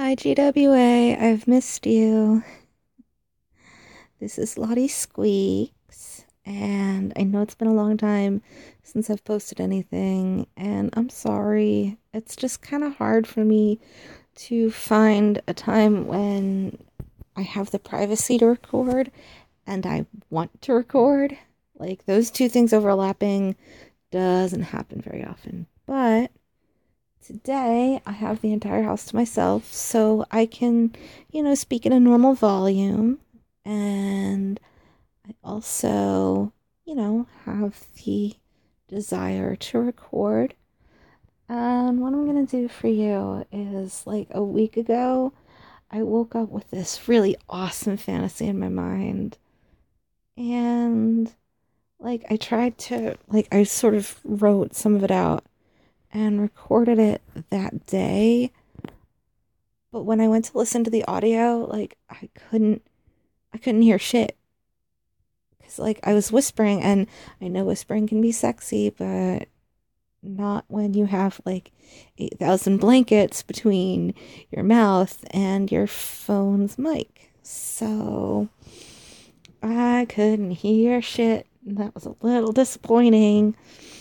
Hi, GWA. I've missed you. This is Lottie Squeaks, and I know it's been a long time since I've posted anything, and I'm sorry. It's just kind of hard for me to find a time when I have the privacy to record and I want to record. Like, those two things overlapping doesn't happen very often. But today, I have the entire house to myself, so I can, speak in a normal volume. And I also, have the desire to record. And what I'm going to do for you is like a week ago, I woke up with this really awesome fantasy in my mind. And I tried to, I sort of wrote some of it out and recorded it that day. But when I went to listen to the audio, I couldn't hear shit. Cause I was whispering, and I know whispering can be sexy, but not when you have 8,000 blankets between your mouth and your phone's mic. So I couldn't hear shit. And that was a little disappointing.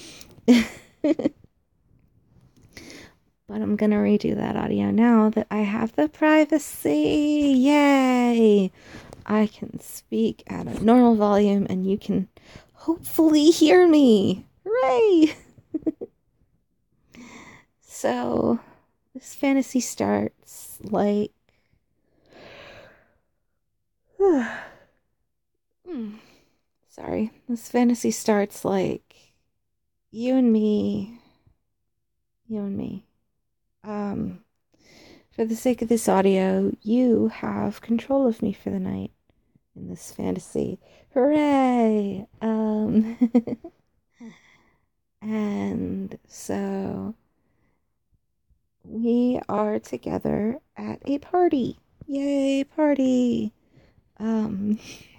But I'm gonna redo that audio now that I have the privacy. Yay! I can speak at a normal volume and you can hopefully hear me. Hooray! So, this fantasy starts like. Sorry. This fantasy starts like you and me. You and me. Um, for the sake of this audio, you have control of me for the night in this fantasy. Hooray! And so we are together at a party. Yay, party! Um,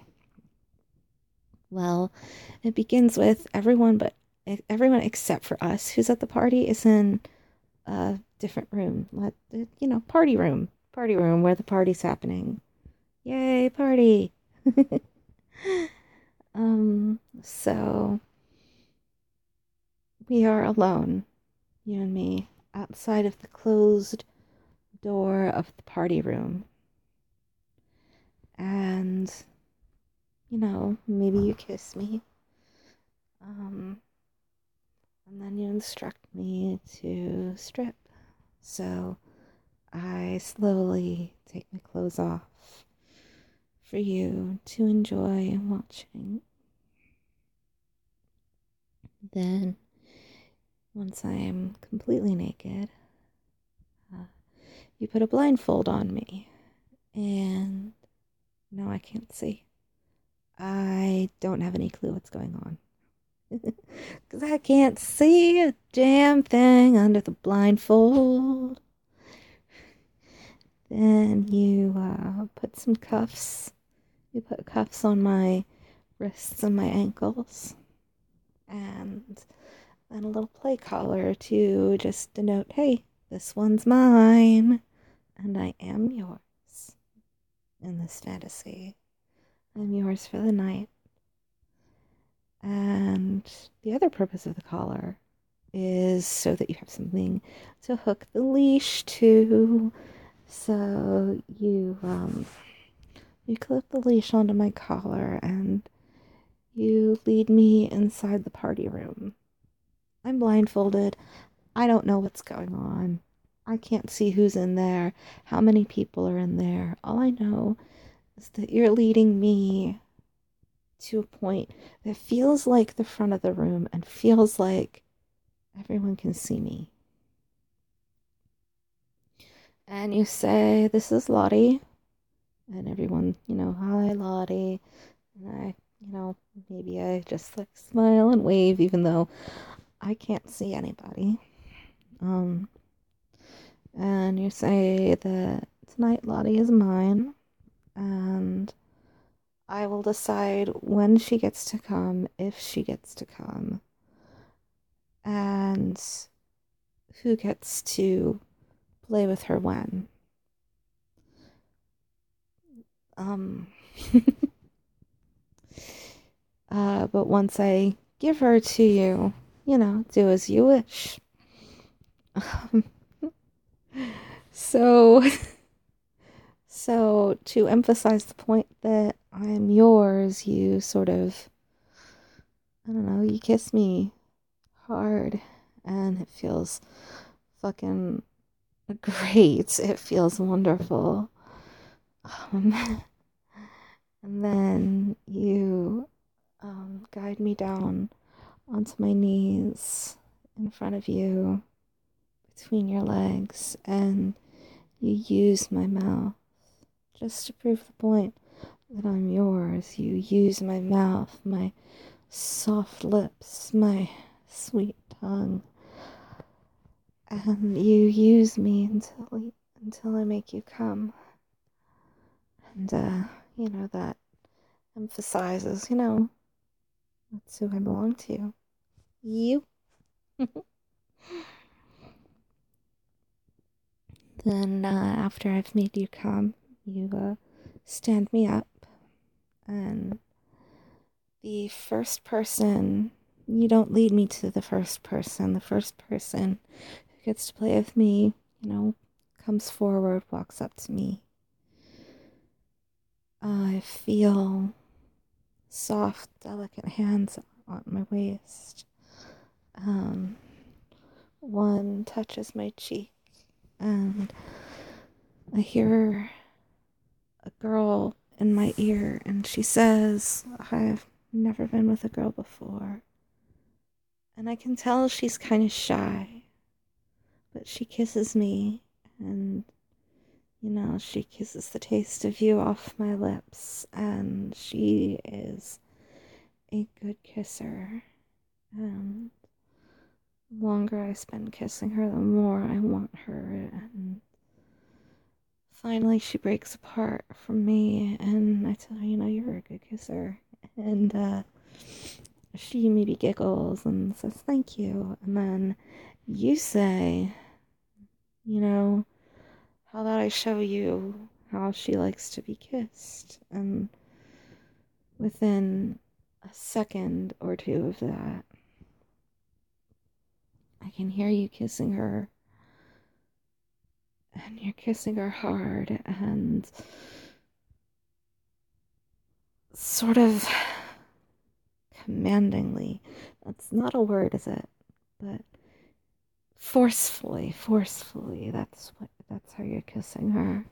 well, it begins with everyone except for us who's at the party is in a different room. Party room where the party's happening. Yay, party! So we are alone, you and me, outside of the closed door of the party room. And, maybe you kiss me. Um, and then you instruct me to strip. So I slowly take my clothes off for you to enjoy watching. Then, once I am completely naked, uh, you put a blindfold on me. And no, I can't see. I don't have any clue what's going on. Because I can't see a damn thing under the blindfold. Then you put some cuffs. You put cuffs on my wrists and my ankles. And then a little play collar to just denote, hey, this one's mine. And I am yours in this fantasy. I'm yours for the night. And the other purpose of the collar is so that you have something to hook the leash to. So you clip the leash onto my collar and you lead me inside the party room. I'm blindfolded. I don't know what's going on. I can't see who's in there, how many people are in there. All I know is that you're leading me to a point that feels like the front of the room and feels like everyone can see me. And you say, "This is Lottie." And everyone, "Hi, Lottie." And maybe I just smile and wave even though I can't see anybody. Um, and you say that tonight Lottie is mine and I will decide when she gets to come, if she gets to come, and who gets to play with her when. Um, but once I give her to you, do as you wish. so, so to emphasize the point that I'm yours, you sort of, I don't know, you kiss me hard, and it feels fucking great. It feels wonderful. Um, and then you guide me down onto my knees in front of you, between your legs, and you use my mouth just to prove the point that I'm yours. You use my mouth, my soft lips, my sweet tongue, and you use me until I make you come. And that emphasizes, that's who I belong to. You. Then after I've made you come, you stand me up, and the first person, you don't lead me to the first person. The first person who gets to play with me, comes forward, walks up to me. I feel soft, delicate hands on my waist. Um, One touches my cheek, and I hear a girl in my ear, and she says, I've never been with a girl before. And I can tell she's kind of shy, but she kisses me, and she kisses the taste of you off my lips, and she is a good kisser. And the longer I spend kissing her, the more I want her. And finally, she breaks apart from me, and I tell her, you're a good kisser. And she maybe giggles and says, thank you. And then you say, how about I show you how she likes to be kissed? And within a second or two of that, I can hear you kissing her. And you're kissing her hard and sort of commandingly. That's not a word, is it? But forcefully. That's how you're kissing her.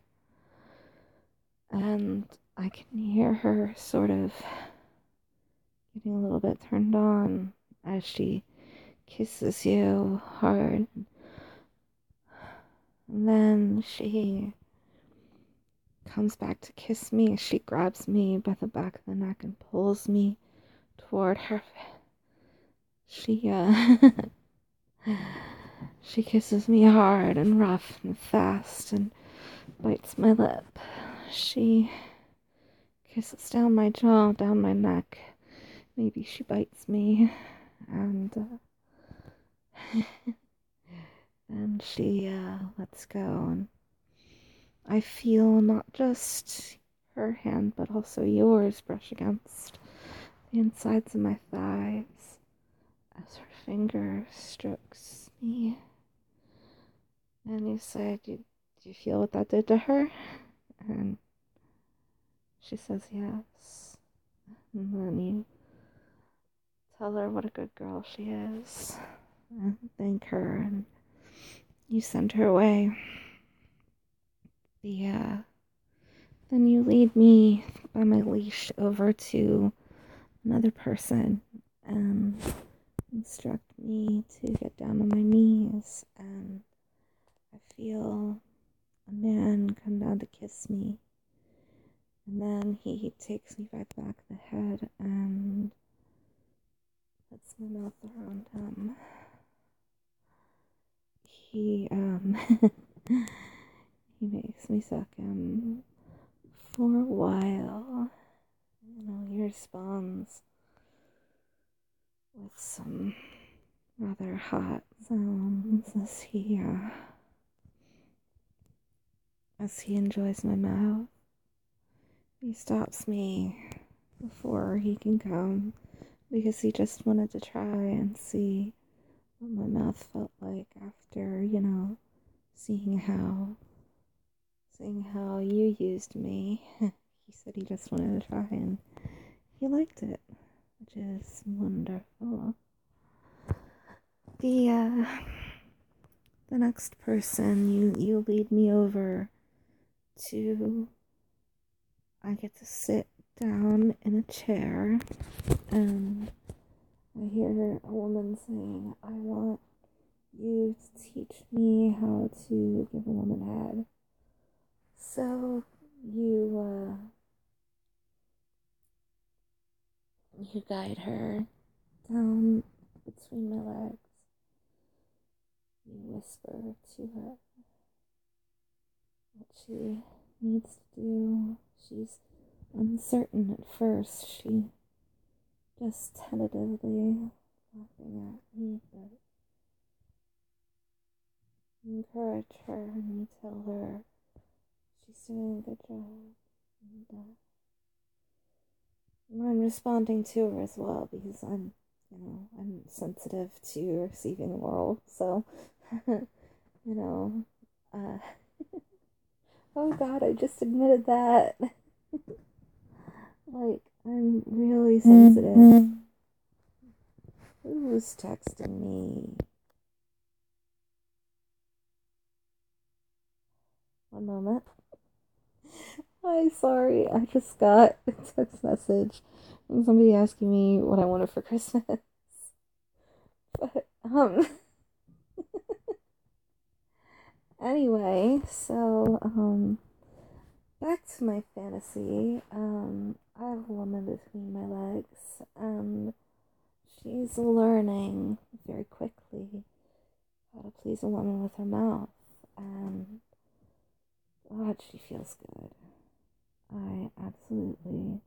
And I can hear her sort of getting a little bit turned on as she kisses you hard. And then she comes back to kiss me. She grabs me by the back of the neck and pulls me toward her. She she kisses me hard and rough and fast and bites my lip. She kisses down my jaw, down my neck. Maybe she bites me, and and she lets go. And I feel not just her hand, but also yours brush against the insides of my thighs as her finger strokes me. And you say, do you feel what that did to her? And she says yes. And then you tell her what a good girl she is and thank her, and you send her away. Then you lead me by my leash over to another person and instruct me to get down on my knees, and I feel a man come down to kiss me, and then he takes me by the back of the head and puts my mouth around him. He he makes me suck him for a while. He responds with some rather hot sounds as he enjoys my mouth. He stops me before he can come because he just wanted to try and see what my mouth felt like after, seeing how you used me. He said he just wanted to try and he liked it, which is wonderful. The next person you lead me over to, I get to sit down in a chair and I hear a woman saying, I want you to teach me how to give a woman head. So you guide her down between my legs. You whisper to her what she needs to do. She's uncertain at first. She just tentatively laughing at me, but you encourage her and you tell her she's doing a good job. And I'm responding to her as well because I'm sensitive to receiving oral. So, you know, uh, oh God, I just admitted that. Like, I'm really sensitive. Who's texting me? One moment. Hi, sorry. I just got a text message from somebody asking me what I wanted for Christmas. But, anyway, so, back to my fantasy. I have a woman between my legs, and she's learning very quickly how to please a woman with her mouth, and God, she feels good. I absolutely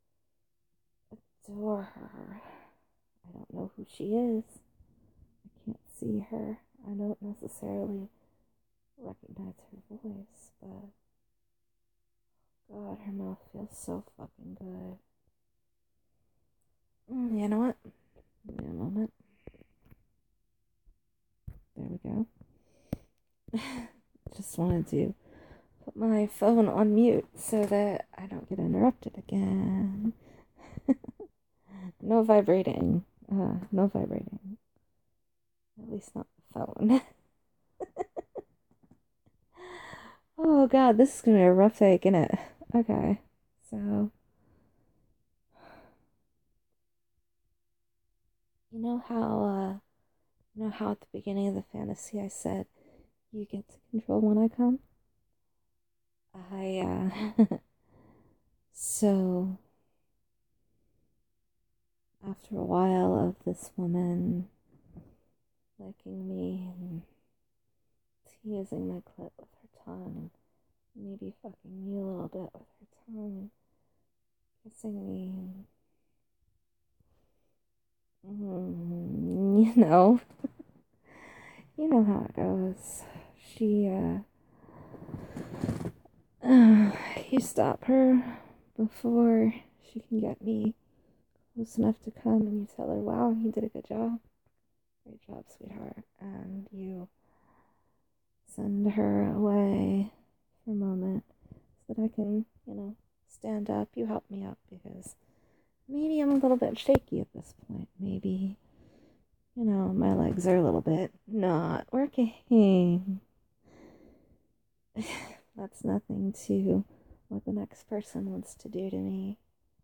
adore her. I don't know who she is. I can't see her. I don't necessarily recognize her voice, but God, her mouth feels so fucking good. You know what? Give me a moment. There we go. Just wanted to put my phone on mute so that I don't get interrupted again. No vibrating. No vibrating. At least not the phone. Oh God, this is gonna be a rough take, isn't it? Okay, so you know how at the beginning of the fantasy I said you get to control when I come. So after a while of this woman liking me and teasing my clit with her tongue, and maybe fucking me a little bit with her tongue, kissing me, you know, you know how it goes. She, you stop her before she can get me close enough to come, and you tell her, wow, you did a good job. Great job, sweetheart. And you send her away for a moment so that I can, stand up. You help me up because maybe I'm a little bit shaky at this point. Maybe, my legs are a little bit not working. That's nothing to what the next person wants to do to me.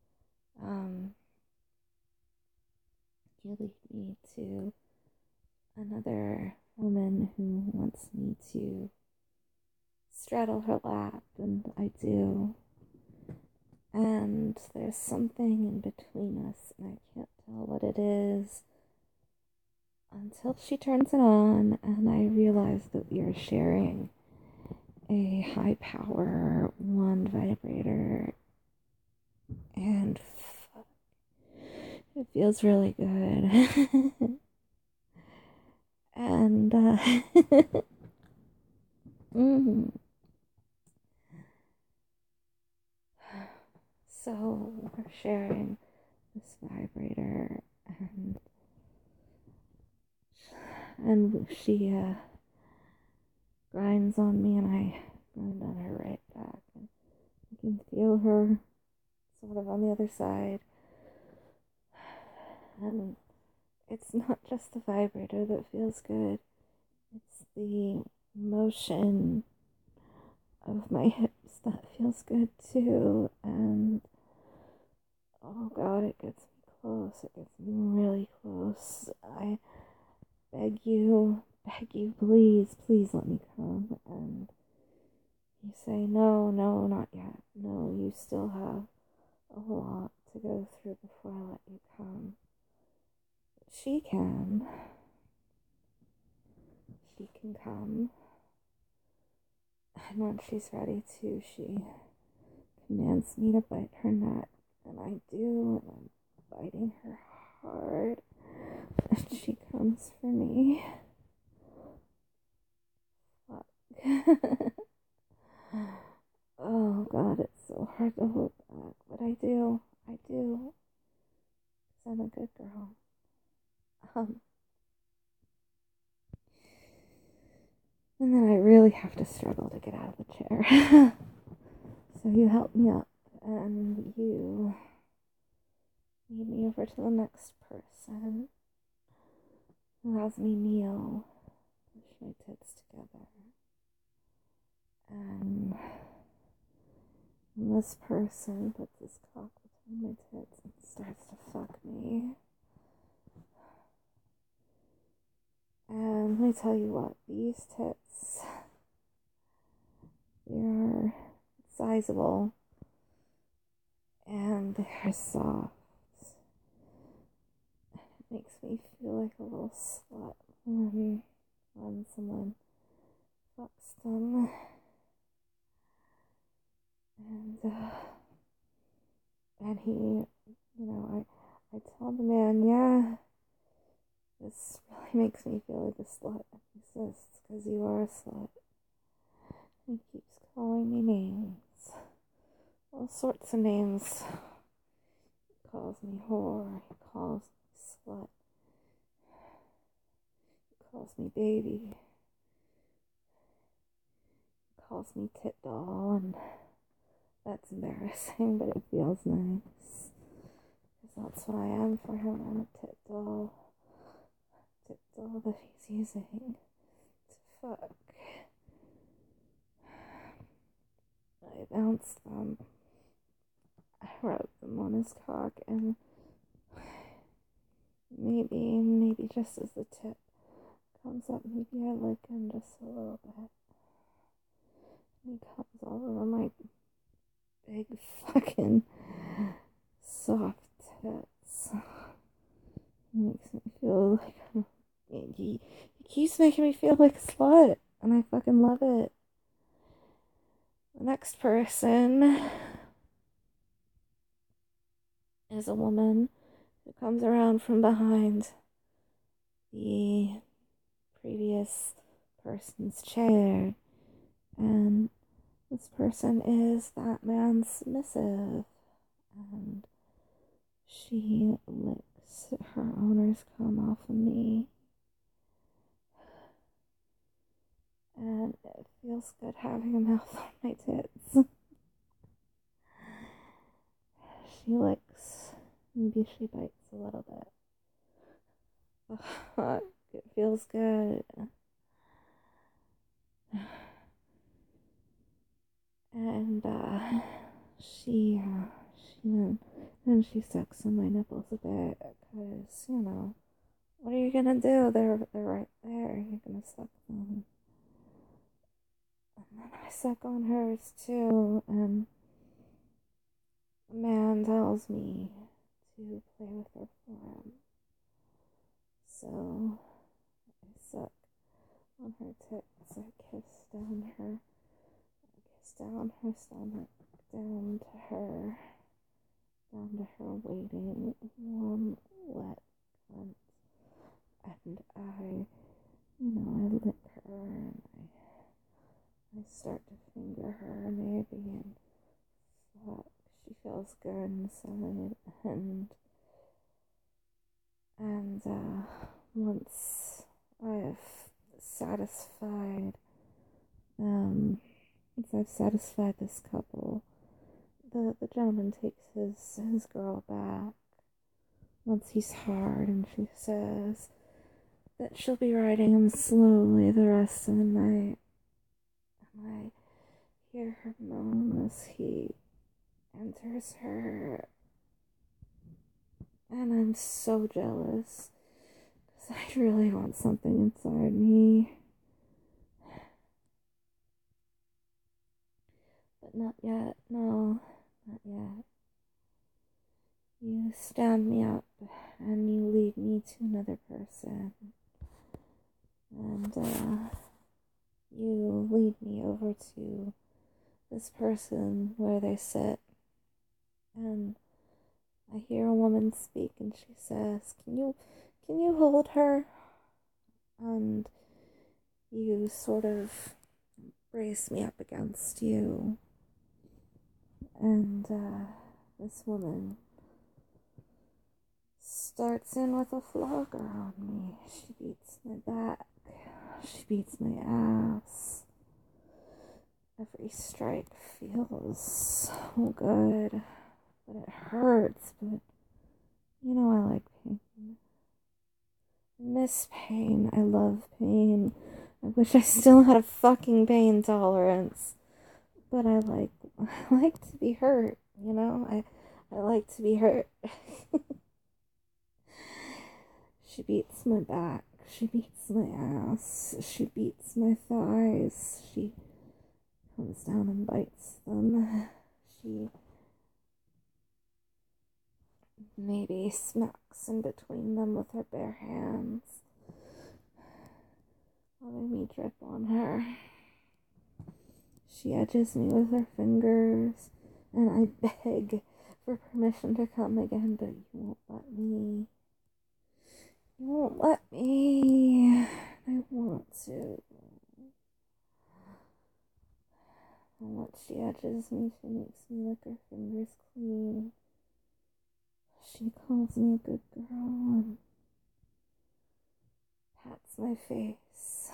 You lead me to another woman who wants me to straddle her lap, and I do. And there's something in between us, and I can't tell what it is until she turns it on, and I realize that we are sharing a high power one vibrator, and fuck, it feels really good. And So we're sharing this vibrator, and she grinds on me, and I grind on her right back, and I can feel her sort of on the other side. And it's not just the vibrator that feels good, it's the motion of my hips that feels good too. And oh god, it gets me close. It gets me really close. I beg you, please, please let me come. And you say, no, no, not yet. No, you still have a lot to go through before I let you come. She can. She can come. And when she's ready to, she commands me to bite her neck. And I do, and I'm biting her hard. And she comes for me. Fuck. Oh god, it's so hard to hold back. But I do. I do. Because I'm a good girl. And then I really have to struggle to get out of the chair. So you help me up, and you lead me over to the next person who has me kneel, push my tits together, and this person puts his cock between my tits and starts to fuck me. And let me tell you what, these tits, they're sizable, and they're soft. It makes me feel like a little slut when someone fucks them. And he, I tell the man, yeah, this really makes me feel like a slut. He says, it's because you are a slut. He keeps calling me names. All sorts of names. He calls me whore. He calls me slut. He calls me baby. He calls me tit doll, and that's embarrassing, but it feels nice. Because that's what I am for him. I'm a tit doll. Tit doll that he's using to fuck. I bounced them. I rubbed them on his cock, and maybe just as the tip comes up, maybe I lick him just a little bit. And he comes all over my big fucking soft tits. It makes me feel like he keeps making me feel like a slut, and I fucking love it. The next person is a woman who comes around from behind the previous person's chair, and this person is that man's submissive, and she licks her owner's cum off of me, and it feels good having a mouth on my tits. She licks, maybe she bites a little bit. It feels good. And she then she sucks on my nipples a bit, because what are you gonna do? They're right there. You're gonna suck them. And then I suck on hers too, and the man tells me to play with her for him. So I suck on her tits. I kiss down her stomach, down to her waiting, warm, wet cunt. And I lick her, and I start to finger her, maybe, and fuck, she feels good inside, and once I've satisfied, um, once I've satisfied this couple, the gentleman takes his girl back once he's hard, and she says that she'll be riding him slowly the rest of the night. And I hear her moan as he enters her, and I'm so jealous because I really want something inside me. But not yet, no, not yet. You stand me up and you lead me to another person. And you lead me over to this person where they sit. And I hear a woman speak and she says, can you hold her? And you sort of brace me up against you. And this woman starts in with a flogger on me. She beats my back. She beats my ass. Every strike feels so good, but it hurts. But you know, I like pain. I miss pain. I love pain. I wish I still had a fucking pain tolerance. But I like to be hurt, you know? I like to be hurt. She beats my back. She beats my ass. She beats my thighs. She comes down and bites them. She maybe smacks in between them with her bare hands, letting me drip on her. She edges me with her fingers, and I beg for permission to come again, but you won't let me. You won't let me. I want to. And once she edges me, she makes me lick her fingers clean. She calls me a good girl and pats my face.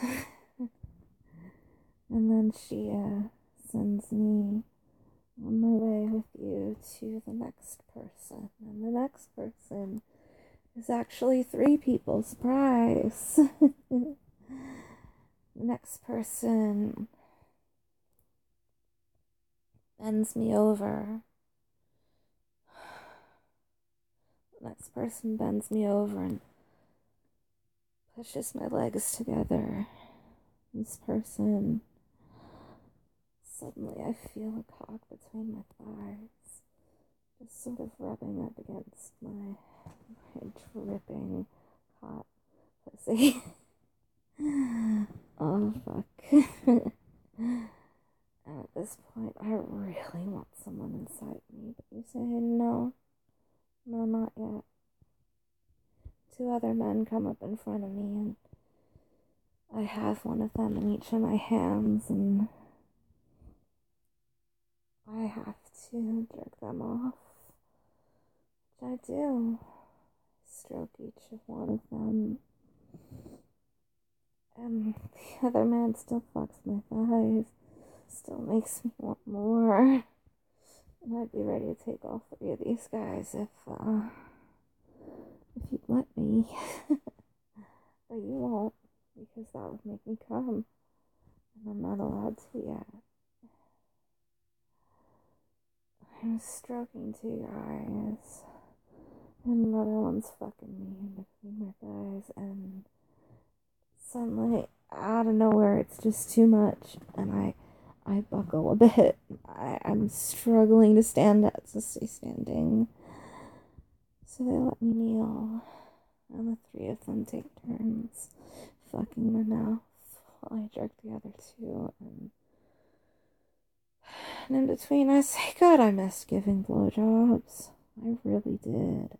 And then she sends me on my way with you to the next person. And the next person is actually 3 people. Surprise! The next person bends me over. The next person bends me over and pushes my legs together. This person, suddenly I feel a cock between my thighs, just sort of rubbing up against my dripping hot pussy. Oh, fuck. And at this point, I really want someone inside me, but you say, no, not yet. 2 other men come up in front of me, and I have one of them in each of my hands, and I have to jerk them off, which I do. Stroke each of one of them, and the other man still fucks my thighs, still makes me want more, and I'd be ready to take all 3 of these guys if you'd let me. But you won't, because that would make me come, and I'm not allowed to yet. I'm stroking 2 guys, and another one's fucking me in between my thighs, and suddenly, out of nowhere, it's just too much, and I buckle a bit. I'm struggling to stay standing. So they let me kneel, and the 3 of them take turns fucking my mouth while I jerk the other 2, and in between I say, God, I missed giving blowjobs. I really did.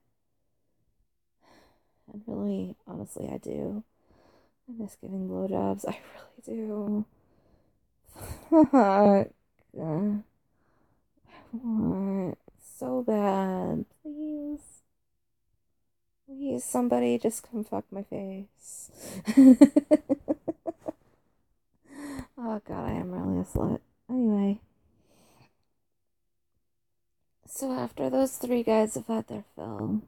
And really, honestly, I do. I miss giving blowjobs. I really do. Fuck. I want so bad. Please. Please, somebody just come fuck my face. Oh god, I am really a slut. Anyway. So after those three guys have had their fill,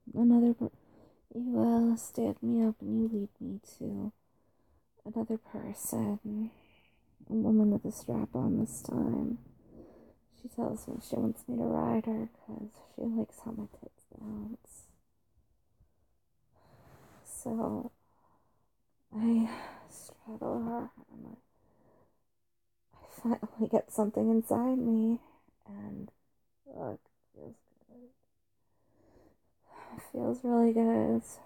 you stand me up and you lead me to another person. A woman with a strap on this time. She tells me she wants me to ride her because she likes how my tits bounce. So I straddle her and I finally get something inside me and it feels good. It feels really good. So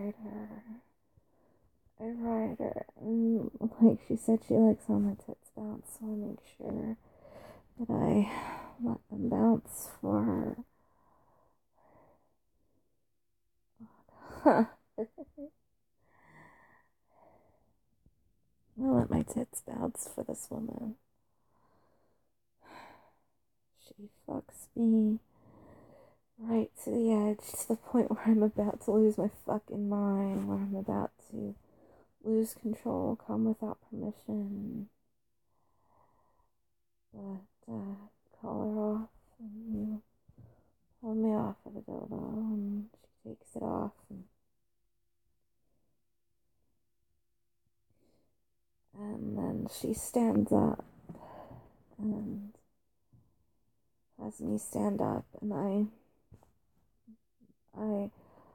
I ride her and like she said she likes how my tits bounce, so I make sure that I let them bounce for her. I let my tits bounce for this woman. She fucks me right to the edge, to the point where I'm about to lose my fucking mind, where I'm about to lose control, come without permission. But call her off, and you pull me off of the dildo, and she takes it off, and then she stands up and has me stand up, and I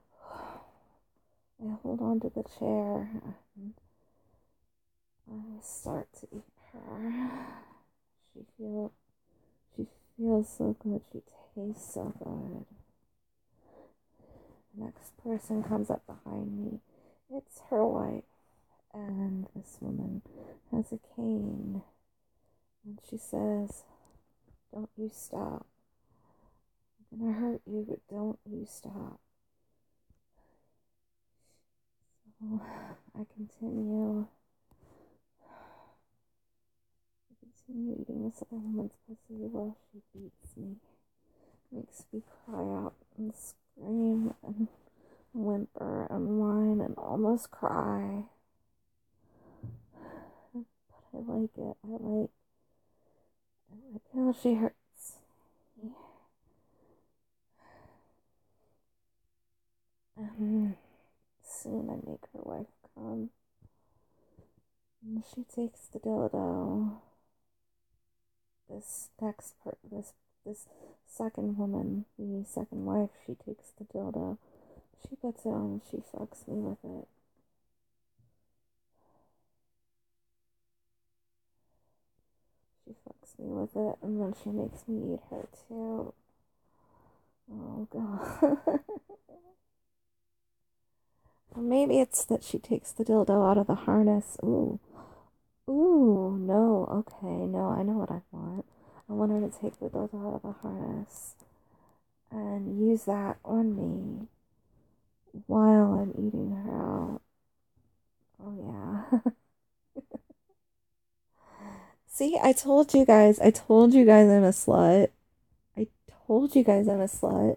hold on to the chair and I start to eat her. She feels so good. She tastes so good. The next person comes up behind me. It's her wife, and this woman has a cane, and she says, "Don't you stop. I'm gonna hurt you, but don't you stop." So I continue eating this other woman's pussy while she beats me. Makes me cry out and scream and whimper and whine and almost cry. But I like it. I like how she hurts me. And soon I make her wife come. And she takes the dildo. This second woman, the second wife, she takes the dildo. She puts it on and she fucks me with it. She fucks me with it, and then she makes me eat her too. Oh god. Or maybe it's that she takes the dildo out of the harness. Ooh. Ooh, no. Okay, no, I know what I want. I want her to take the dildo out of the harness and use that on me while I'm eating her out. Oh yeah. See, I told you guys I'm a slut. I told you guys I'm a slut.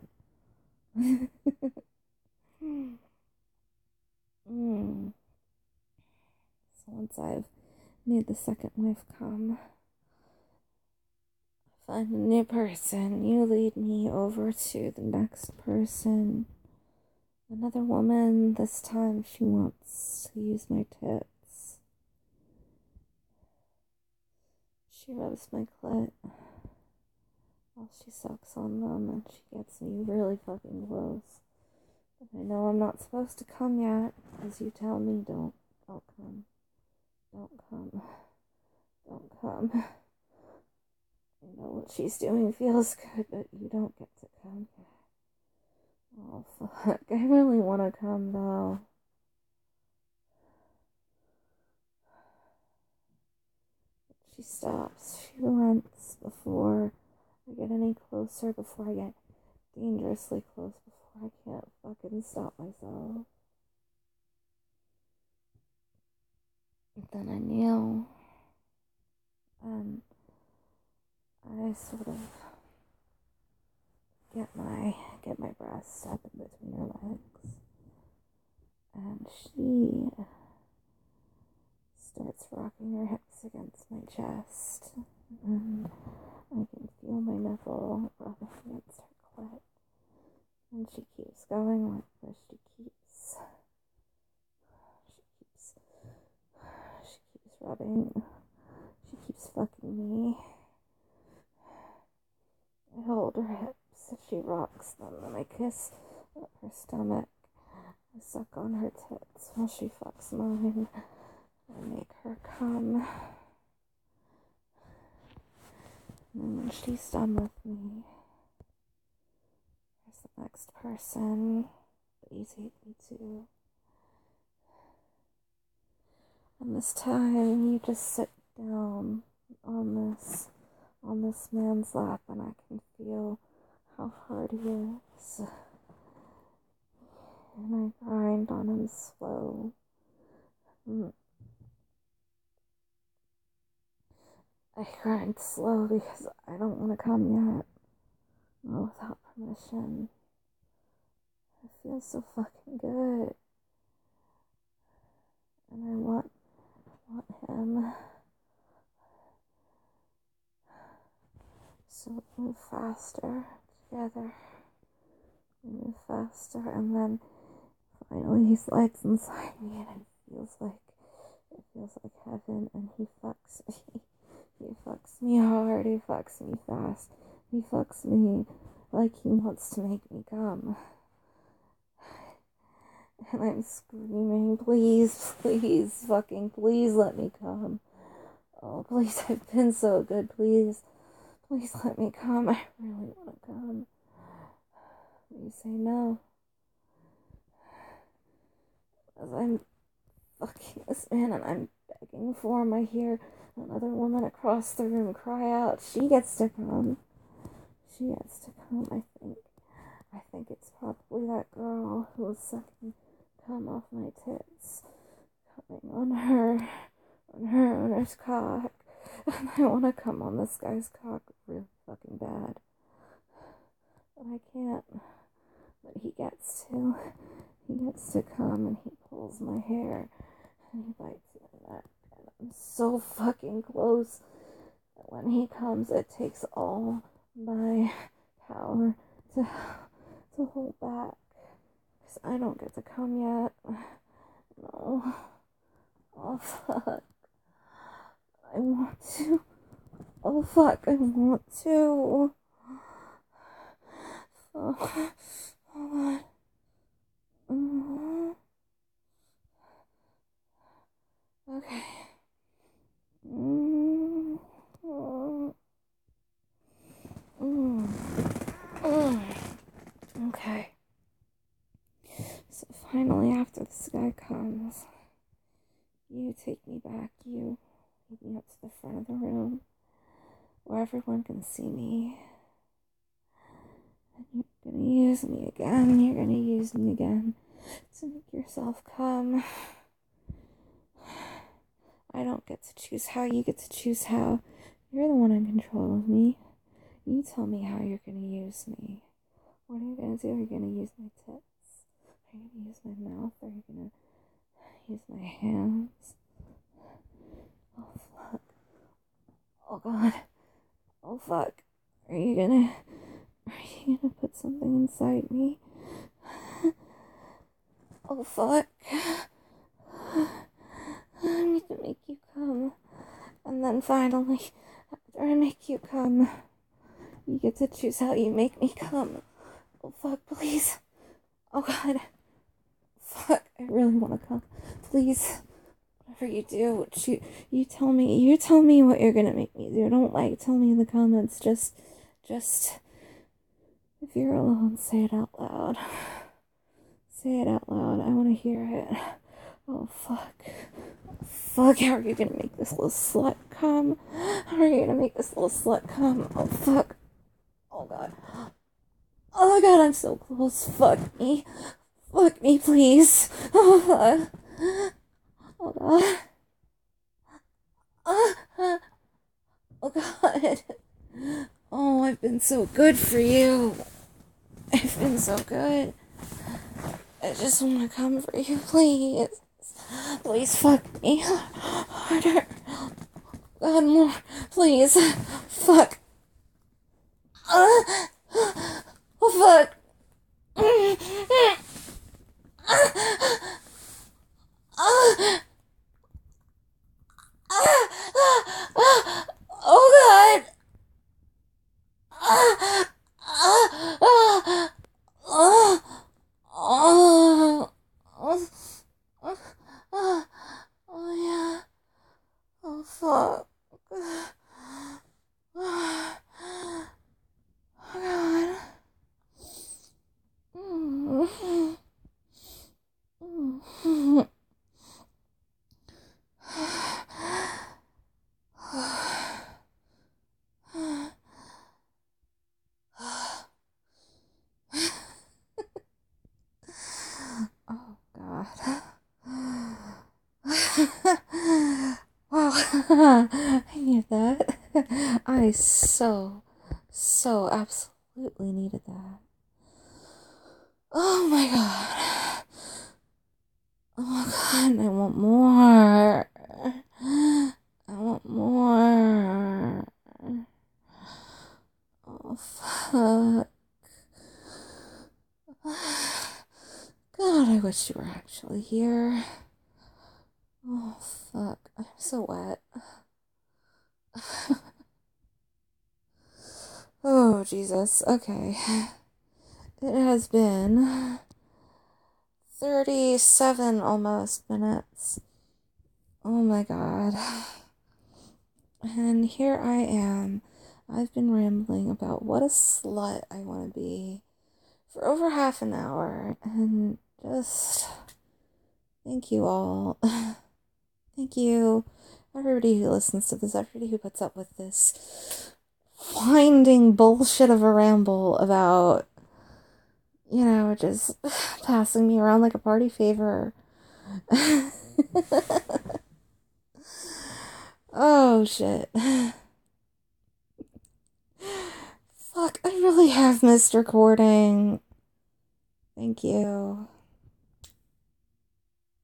mm. So once I've made the second wife come, find a new person, you lead me over to the next person. Another woman, this time she wants to use my tits. She rubs my clit while she sucks on them, and she gets me really fucking close. But I know I'm not supposed to come yet, as you tell me, don't come. Don't come. Don't come. I know what she's doing feels good, but you don't get to come yet. Oh, fuck. I really want to come, though. She stops. She relents before I get any closer, before I get dangerously close, before I can't fucking stop myself. Then I kneel, and I sort of get my breast up in between her legs, and she starts rocking her hips against my chest, and I can feel my nipple rubbing against her clit, and she keeps going like this. She keeps rubbing. She keeps fucking me. I hold her hips as she rocks them, and I kiss up her stomach. I suck on her tits while she fucks mine. I make her come. And when she's done with me, there's the next person that you take me to. And this time you just sit down on this man's lap, and I can feel how hard he is. And I grind on him slow. I grind slow because I don't want to come yet. Not without permission. It feels so fucking good. And I want him. So we move faster together. We move faster, and then finally he slides inside me, and it feels like heaven, and he fucks me. He fucks me hard, he fucks me fast. He fucks me like he wants to make me come. And I'm screaming, please, please, fucking please let me come. Oh, please, I've been so good, please. Please let me come. I really want to come. But you say no. As I'm fucking this man and I'm begging for him, I hear another woman across the room cry out. She gets to come. She gets to come, I think. I think it's probably that girl who was sucking cum off my tits, coming on her owner's cock. And I want to come on this guy's cock really fucking bad. But I can't. But he gets to. He gets to come, and he pulls my hair, and he bites my neck, and I'm so fucking close. When he comes, it takes all my power to hold back, because I don't get to come yet. No. Oh, fuck. I want to. Oh, fuck, I want to. Oh, God. Okay. Okay. So finally, after this guy comes, you take me back. You lead me up to the front of the room where everyone can see me. And you're gonna use me again. You're gonna use me again to make yourself come. I don't get to choose how, you get to choose how. You're the one in control of me. You tell me how you're gonna use me. What are you gonna do? Are you gonna use my tits? Are you gonna use my mouth? Are you gonna use my hands? Oh, fuck. Oh, God. Oh, fuck. Are you gonna put something inside me? Oh, fuck. I need to make you come. And then finally, after I make you come, you get to choose how you make me come. Oh, fuck, please. Oh, God. Fuck, I really want to come. Please. Whatever you do, you tell me what you're gonna make me do. Don't tell me in the comments. Just if you're alone, say it out loud. Say it out loud. I want to hear it. Oh, fuck. Fuck, how are you gonna make this little slut come? How are you gonna make this little slut come? Oh, fuck. Oh, God. Oh, God, I'm so close. Fuck me. Fuck me, please. Oh, fuck. Oh, God. Oh, God. Oh, I've been so good for you. It's been so good. I just want to come for you, please. Please fuck me harder. God, more. Please. Fuck. Oh, fuck. Oh, God. Oh, oh, oh, yeah. Oh, fuck. Oh, God. Oh, God. Wow. I needed that. I so absolutely needed that. Oh my God. Oh my God, I want more. I want more. Oh, fuck. God, I wish you were actually here. Oh, fuck. I'm so wet. Oh, Jesus. Okay. It has been 37 almost minutes. Oh my God. And here I am. I've been rambling about what a slut I want to be for over half an hour. And just thank you all. Thank you, everybody who listens to this, everybody who puts up with this winding bullshit of a ramble about, just passing me around like a party favor. Oh, shit. Fuck, I really have missed recording. Thank you.